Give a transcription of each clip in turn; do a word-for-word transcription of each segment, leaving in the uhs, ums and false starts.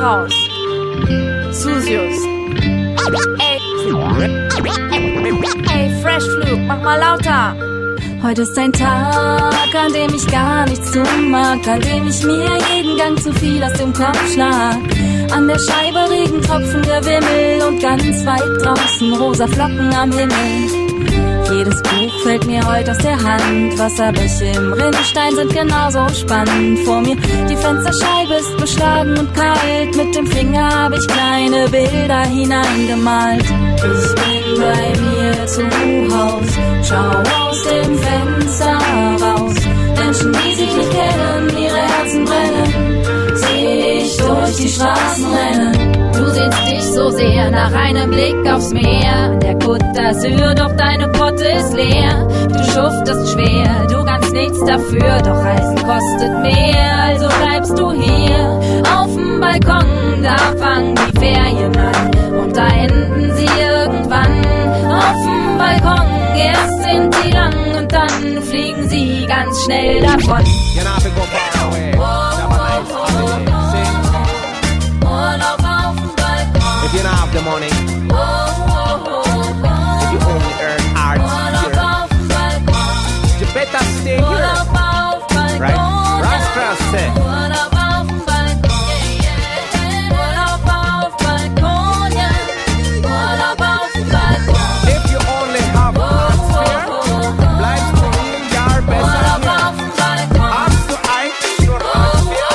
raus. Susius. Ey, ey, Freshflug, mach mal lauter. Heute ist ein Tag, an dem ich gar nichts tun mag, an dem ich mir jeden Gang zu viel aus dem Kopf schlag. An der Scheibe Regentropfen, Gewimmel und ganz weit draußen rosa Flocken am Himmel. Jedes Buch fällt mir heute aus der Hand, Wasserbäche im Rinnstein sind genauso spannend. Vor mir die Fensterscheibe ist beschlagen und kalt, mit dem Finger habe ich kleine Bilder hineingemalt. Ich bin bei mir zu Haus, schau aus dem Fenster raus. Menschen, die sich nicht kennen, ihre Herzen brennen, seh ich durch die Straßen rennen. Du sehnst dich so sehr nach einem Blick aufs Meer. Der Côte d'Azur, doch deine Potte ist leer. Du schuftest schwer, du kannst nichts dafür, doch Reisen kostet mehr. Also bleibst du hier auf dem Balkon, da fangen die Ferien an und da enden sie irgendwann. Auf dem Balkon, erst sind sie lang und dann fliegen sie ganz schnell davon. If you don't have the money, oh, oh, oh, oh. If you only earn hard here, you better stay here, right? Rastra say. If you only have atmosphere, bleibst du in Jahr besser hier. Hast du eigentlich nur Atmosphäre?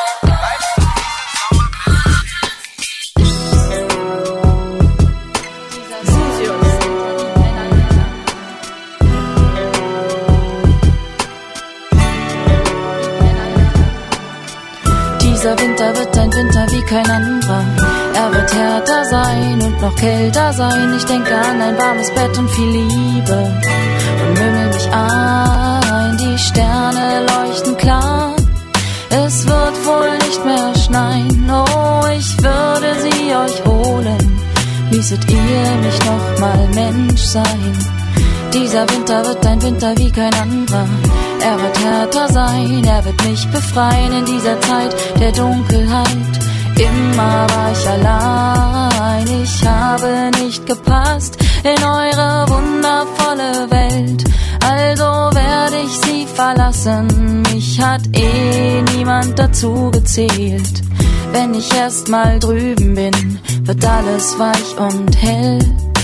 Dieser Winter wird ein Winter wie kein anderer. Er wird härter sein und noch kälter sein. Ich denke an ein warmes Bett und viel Liebe und mümmel mich ein. Die Sterne leuchten klar. Es wird wohl nicht mehr schneien. Oh, ich würde sie euch holen. Ließet ihr mich noch mal Mensch sein. Dieser Winter wird ein Winter wie kein anderer. Er wird härter sein, er wird mich befreien in dieser Zeit der Dunkelheit. Immer war ich allein, ich habe nicht gepasst in eure wundervolle Welt. Also werde ich sie verlassen, mich hat eh niemand dazu gezählt. Wenn ich erst mal drüben bin, wird alles weich und hell.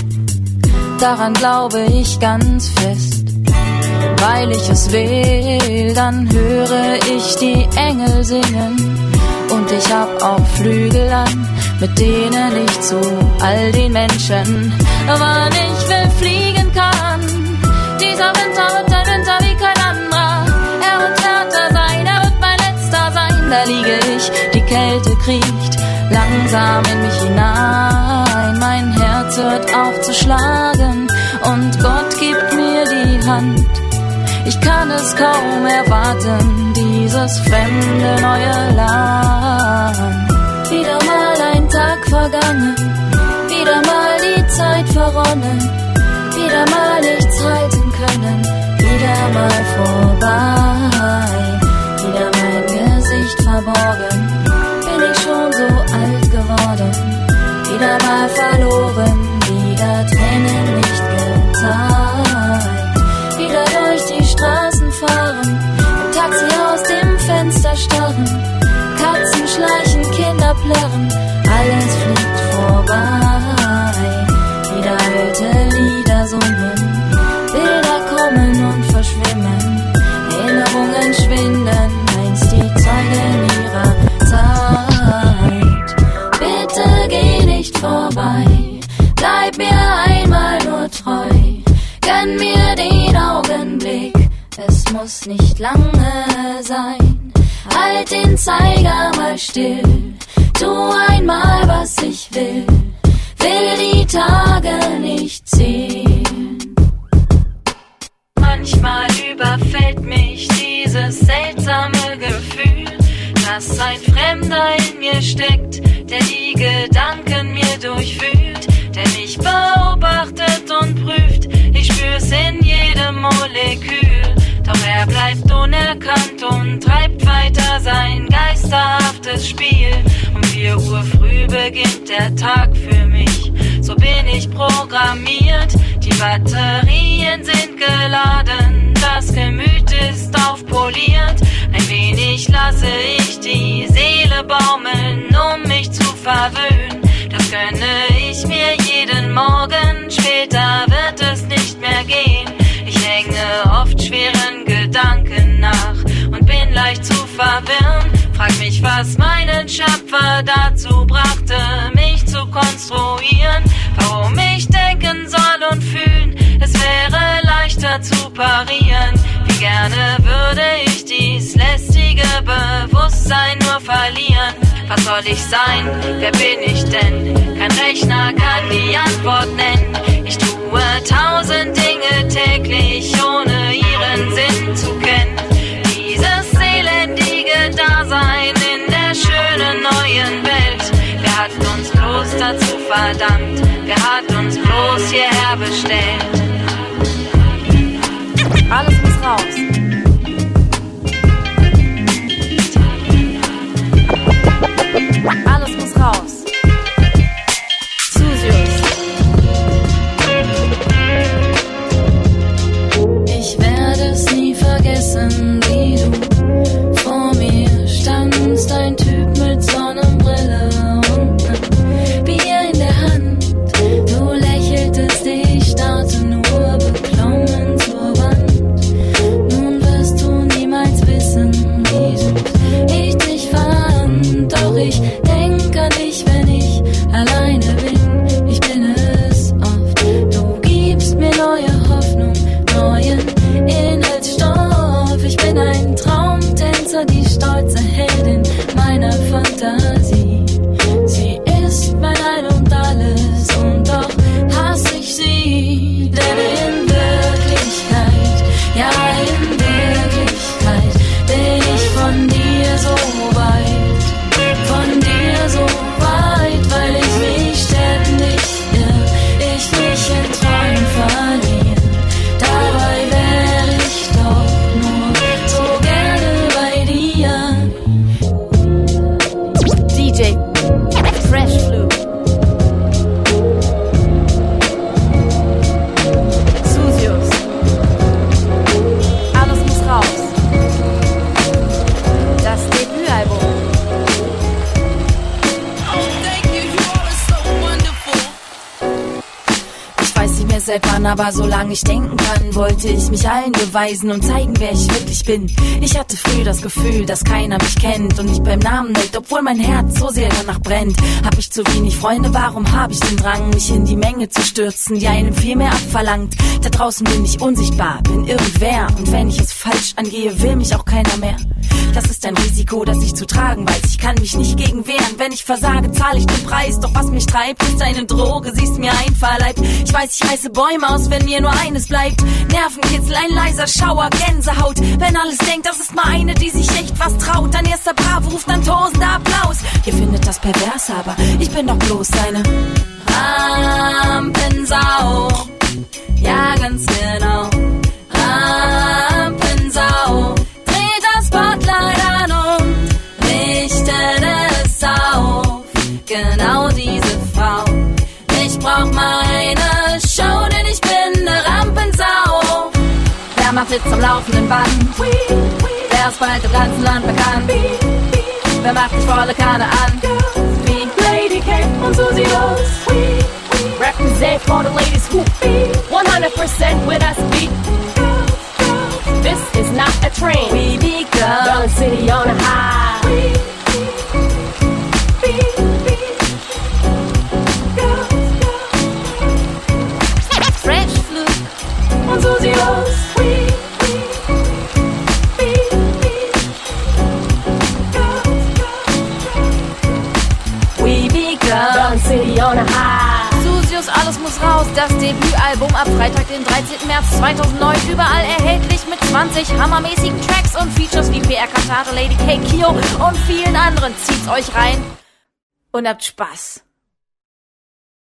Daran glaube ich ganz fest. Weil ich es will, dann höre ich die Engel singen. Und ich hab auch Flügel an, mit denen ich zu all den Menschen, wann ich will, fliegen kann. Dieser Winter wird ein Winter wie kein anderer. Er wird härter sein, er wird mein letzter sein. Da liege ich, die Kälte kriecht langsam in mich hinein. Mein Herz hört auf zu schlagen und Gott gibt mir die Hand. Ich kann es kaum erwarten, dieses fremde neue Land. Wieder mal ein Tag vergangen, wieder mal die Zeit verronnen, wieder mal nichts halten können, wieder mal vorbei, wieder mein Gesicht verborgen, bin ich schon so alt geworden, wieder mal verloren, wieder Tränen nicht geteilt. Wieder durch die Straßen fahren, im Taxi aus dem Fenster starren, Katzen schleichen, Kinder plärren, alles fliegt vorbei. Wieder alte Lieder summen, Bilder kommen und verschwimmen, Erinnerungen schwinden, einst die Zeugen ihrer Zeit. Bitte geh nicht vorbei, bleib mir einmal nur treu. Gönn mir den Augenblick, es muss nicht lange sein. Halt den Zeiger mal still, tu einmal, was ich will, will die Tage nicht zählen. Manchmal überfällt mich dieses seltsame Gefühl, dass ein Fremder in mir steckt, der die Gedanken mir durchfühlt, der mich beobachtet und prüft. Ich spür's in jedem Molekül, doch er bleibt unerkannt und treibt weiter sein geisterhaftes Spiel. Und wir vier Uhr früh beginnt der Tag für mich. So bin ich programmiert, die Batterien sind geladen, das Gemüt ist aufpoliert. Ein wenig lasse ich die Seele baumeln, um mich zu verwöhnen. Das gönne ich mir jeden Morgen, später wird es nicht mehr gehen. Ich hänge oft schweren Gedanken nach und bin leicht zu verwirren. Frag mich, was meinen Schöpfer dazu brachte, mich zu konstruieren. Warum ich denken soll und fühlen, es wäre leichter zu parieren. Wie gerne würde ich dies lästige Bewusstsein nur verlieren. Was soll ich sein? Wer bin ich denn? Kein Rechner kann die Antwort nennen. Ich tue tausend Dinge täglich, ohne ihren Sinn zu kennen. Dieses elendige Dasein in der schönen neuen Welt. Wer hat uns bloß dazu verdammt? Wer hat uns bloß hierher bestellt? Alles muss raus. Alles muss raus. Susius. Ich werde es nie vergessen, wie du vor mir standst. Ein Typ mit Sonnenbrille und einem Bier in der Hand. Du lächeltest, ich starrte nur beklommen zur Wand. Nun wirst du niemals wissen, wie süß ich dich fand. Doch ich denk an dich, wenn ich alleine bin. Ich bin es oft. Du gibst mir neue Hoffnung, neuen Inhaltsstoff. Ich bin ein Traumtänzer, die stolze Heldin meiner Fantasie. Sie ist mein Ein und Alles und doch hasse ich sie. Denn in Wirklichkeit, ja in Wirklichkeit, bin ich von dir so weit, von dir so weit, weil ich mich ständig irr, ich mich in Träumen verliere. Dabei wäre ich doch nur so gerne bei dir. D J Fresh Flu. Susius. Alles muss raus. Das Debütalbum. Ich weiß nicht mehr seit wann, aber solange ich denken kann, wollte ich mich allen beweisen und zeigen, wer ich wirklich bin. Ich hatte früh das Gefühl, dass keiner mich kennt und nicht beim Namen nennt, obwohl mein Herz so sehr danach brennt. Hab ich zu wenig Freunde, warum hab ich den Drang, mich in die Menge zu stürzen, die einem viel mehr abverlangt? Da draußen bin ich unsichtbar, bin irgendwer und wenn ich es falsch angehe, will mich auch keiner mehr. Das ist ein Risiko, das ich zu tragen weiß. Ich kann mich nicht gegen wehren. Wenn ich versage, zahle ich den Preis. Doch was mich treibt, ist eine Droge. Sie ist mir einverleibt. Ich weiß, ich reiße Bäume aus, wenn mir nur eines bleibt. Nervenkitzel, ein leiser Schauer, Gänsehaut. Wenn alles denkt, das ist mal eine, die sich echt was traut. Dann erster Bravo ruft dann tosender Applaus. Ihr findet das pervers, aber ich bin doch bloß eine Rampensau. Ja, ganz genau. Rampensau. Spotlight an und richtet es auf. Genau diese Frau. Ich brauch meine Show, denn ich bin eine Rampensau. Wer macht Hits am laufenden Band? Wer ist bald im ganzen Land bekannt? Wer macht dich volle Kanne an? Wie Lady K und Susie Rose. Represent for the ladies who one hundred percent with us beat. This is not a train. We be girls. Berlin City on a high. We be, be, girls, girls. Fresh Flu. Und Susi Rose. We be, be, girls, girls. We be girls. Berlin City on a high. Susius, alles muss raus. Das Debütalbum ab Freitag, den dreizehnten März zweitausendneun. Überall erhältlich mit zwanzig hammermäßigen Tracks und Features wie P R Kantare, Lady K, Kio und vielen anderen. Zieht's euch rein und habt Spaß.